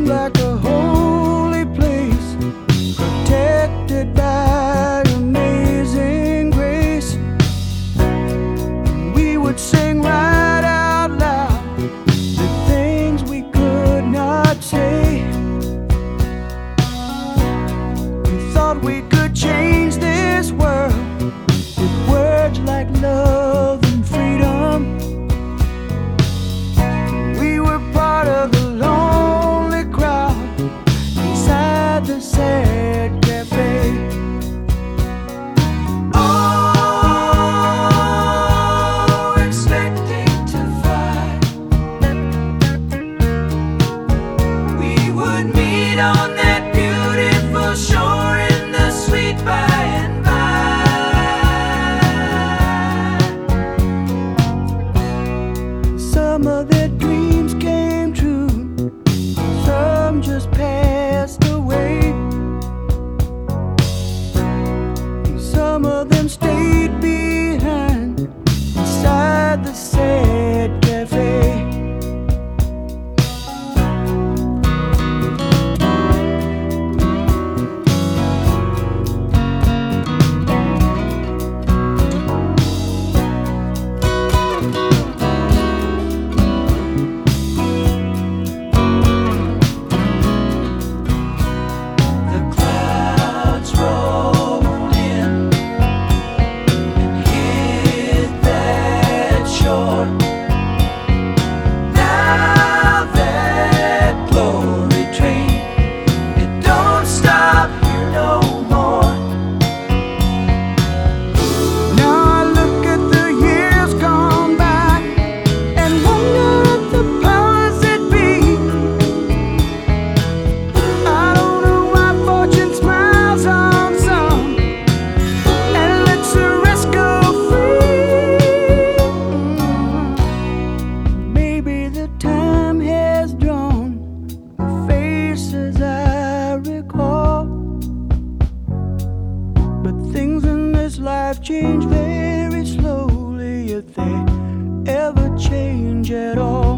seemed like a holy place, protected by amazing grace. And we would sing right out loud the things we could not say. We thought we could change this world with words like love and freedom. We were part of the lonely crowd inside the sad cafe. Oh, expecting to find we would meet on that beautiful shore in the sweet by and by. Some of their dreams came true, some just passed away. Some of them stayed behind inside the sad cafe. The clouds rolled in and hit that shore. Now that glory train, it don't stop here no more. Now I look at the years gone by and wonder at the powers that be. I don't know why fortune smiles on some and lets the rest go free. Maybe the time has drawn the faces I recall, but things in this life change very slowly, if they ever change at all.